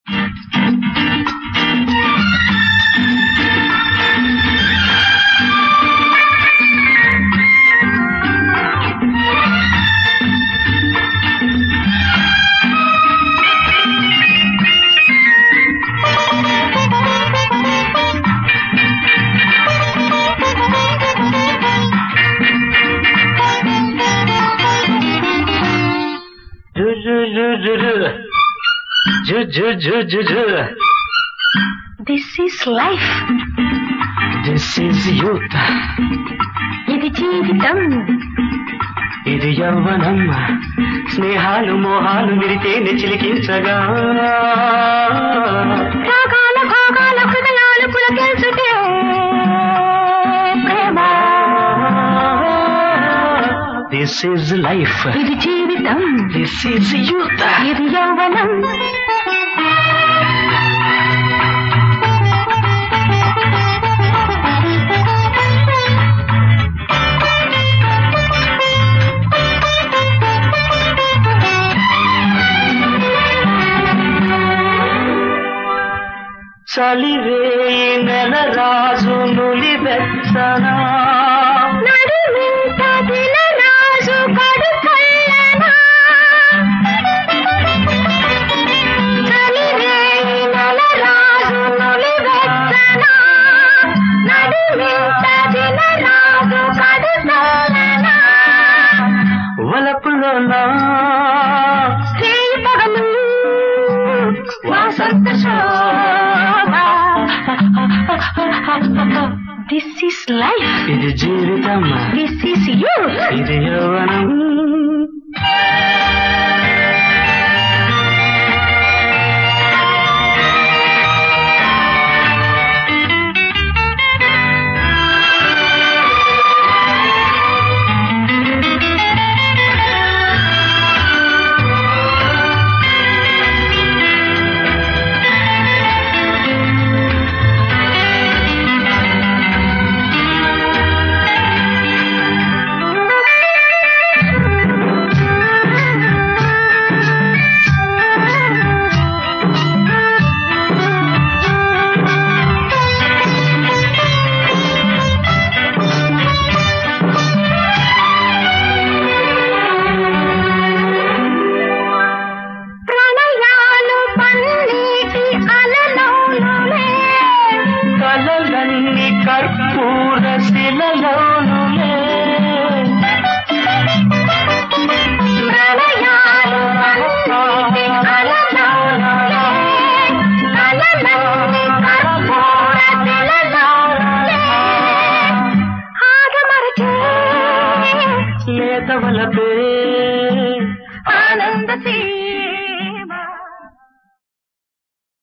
This is life. This is youth. ఇది జీవితం. ఇది యవ్వనం. స్నేహాలు మోహాలు మిరితేనే చిలికించగా రాగాల భాగాల హృదయాలు పులకించుటే ప్రేమ. This is life. ఇది జీవితం. This is youth. ఇది యవ్వనం. చలివేయి నెల రాజు నులివెచ్చనా నడుమింత దినరాజు కడుకల్లనా. చలివేయి నెల రాజు నులివెచ్చనా నడుమింత దినరాజు కడుకల్లనా. వలపులోనా రేయి పగలు వాసంత This is life. ఇది జీవితం. This is you. ఇది యవ్వనం. కలలన్నీ కర్పూర శిలలోనులే లేత వలపే ఆనంద